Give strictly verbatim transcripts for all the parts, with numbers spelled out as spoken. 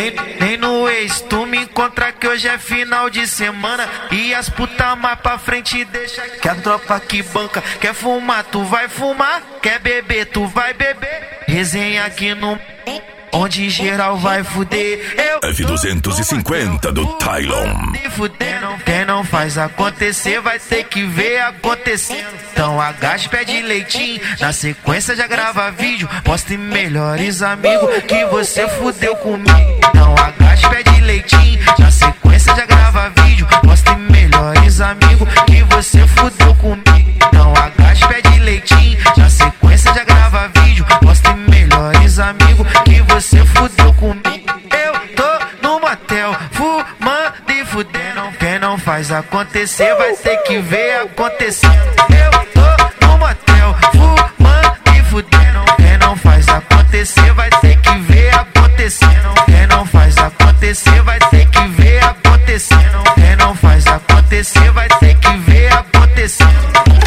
Nem, nem no ex, tu me encontra que hoje é final de semana. E as puta mais pra frente deixa que a tropa que banca. Quer fumar, tu vai fumar. Quer beber, tu vai beber. Resenha aqui no... onde geral vai fuder. Eu F duzentos e cinquenta do Tylon. Quem não faz acontecer vai ter que ver acontecendo. Então agache, pede leitinho. Na sequência já grava vídeo. Posta em melhores amigos que você fudeu comigo. Então agache, pede leitinho. Na sequência já grava vídeo. Posta em melhores amigos que você fudeu comigo. Então agache, pede leitinho. Na sequência já grava vídeo. Posta em melhores amigos que você fudeu comigo. Eu tô no motel, fumando e fudendo. Quem não faz acontecer vai ter que ver acontecendo. Eu tô no motel, fumando e fudendo. Quem não faz acontecer vai ter que ver acontecendo. Quem não faz acontecer vai ter que ver acontecendo. Quem não faz acontecer vai ter que ver acontecendo.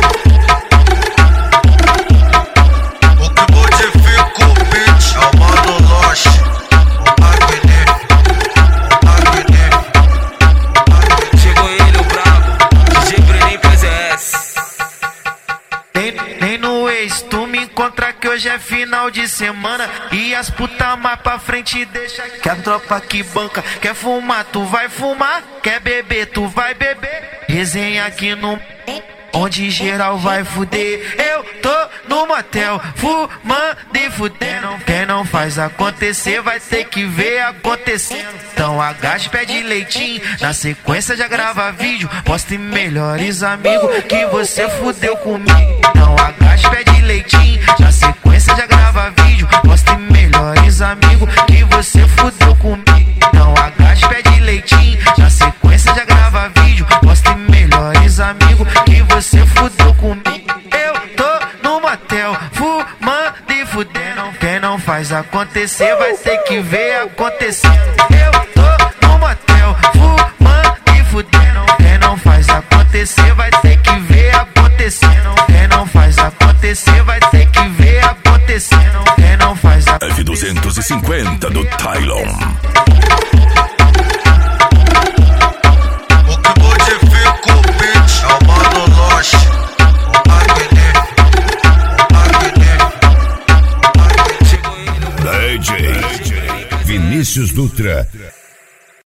Nem no ex, tu me encontra que hoje é final de semana. E as puta mais pra frente deixa que a tropa que banca. Quer fumar, tu vai fumar. Quer beber, tu vai beber. Resenha aqui no... onde geral vai fuder. Eu tô no motel, fumando e fudendo. Quem não faz acontecer vai ter que ver acontecendo. Então agache, pede leitinho. Na sequência já grava vídeo. Posta em melhores amigos que você fudeu comigo. Então agache, pede leitinho. Na sequência já grava vídeo. Posta em melhores amigos que você fudeu comigo. Então agache, pede leitinho. Na sequência já grava vídeo. Posta em melhores amigos que você fudeu comigo. Eu tô no motel, fumando e fudendo. Quem não faz acontecer vai ter que ver acontecendo. Eu tô no motel, fumando e fudendo. Quem não faz acontecer vai ter que ver acontecendo. Quem não faz acontecer vai ter que ver acontecendo. Quem não faz acontecer... F duzentos e cinquenta do Tylon. D J Vinícius Dutra.